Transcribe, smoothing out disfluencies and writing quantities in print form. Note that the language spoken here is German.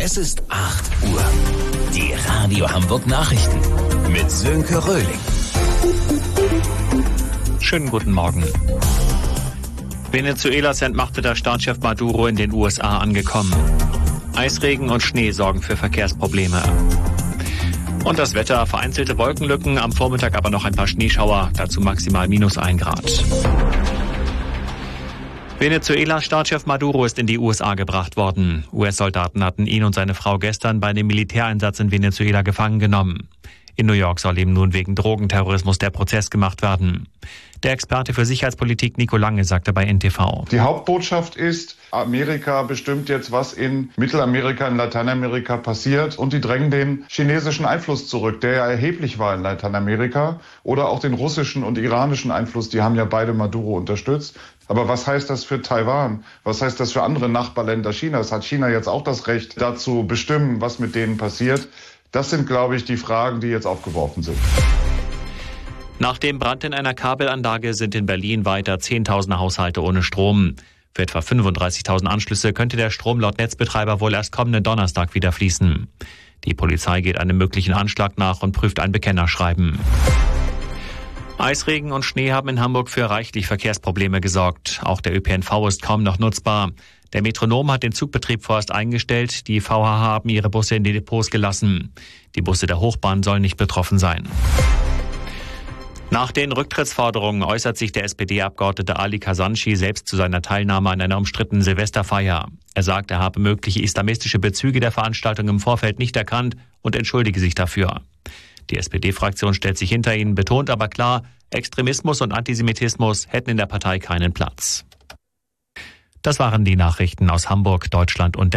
Es ist 8 Uhr. Die Radio Hamburg Nachrichten mit Sönke Röhling. Schönen guten Morgen. Venezuelas entmachteter Staatschef Maduro in den USA angekommen. Eisregen und Schnee sorgen für Verkehrsprobleme. Und das Wetter, vereinzelte Wolkenlücken, am Vormittag aber noch ein paar Schneeschauer, dazu maximal -1 Grad. Venezuelas Staatschef Maduro ist in die USA gebracht worden. US-Soldaten hatten ihn und seine Frau gestern bei einem Militäreinsatz in Venezuela gefangen genommen. In New York soll ihm nun wegen Drogenterrorismus der Prozess gemacht werden. Der Experte für Sicherheitspolitik Nico Lange sagte bei NTV: Die Hauptbotschaft ist, Amerika bestimmt jetzt, was in Mittelamerika, in Lateinamerika passiert, und die drängen den chinesischen Einfluss zurück, der ja erheblich war in Lateinamerika, oder auch den russischen und iranischen Einfluss, die haben ja beide Maduro unterstützt. Aber was heißt das für Taiwan? Was heißt das für andere Nachbarländer Chinas? Hat China jetzt auch das Recht, dazu bestimmen, was mit denen passiert? Das sind, glaube ich, die Fragen, die jetzt aufgeworfen sind. Nach dem Brand in einer Kabelanlage sind in Berlin weiter Zehntausende Haushalte ohne Strom. Für etwa 35.000 Anschlüsse könnte der Strom laut Netzbetreiber wohl erst kommenden Donnerstag wieder fließen. Die Polizei geht einem möglichen Anschlag nach und prüft ein Bekennerschreiben. Eisregen und Schnee haben in Hamburg für reichlich Verkehrsprobleme gesorgt. Auch der ÖPNV ist kaum noch nutzbar. Der Metronom hat den Zugbetrieb vorerst eingestellt. Die VHH haben ihre Busse in die Depots gelassen. Die Busse der Hochbahn sollen nicht betroffen sein. Nach den Rücktrittsforderungen äußert sich der SPD-Abgeordnete Ali Kasanci selbst zu seiner Teilnahme an einer umstrittenen Silvesterfeier. Er sagt, er habe mögliche islamistische Bezüge der Veranstaltung im Vorfeld nicht erkannt und entschuldige sich dafür. Die SPD-Fraktion stellt sich hinter ihn, betont aber klar, Extremismus und Antisemitismus hätten in der Partei keinen Platz. Das waren die Nachrichten aus Hamburg, Deutschland und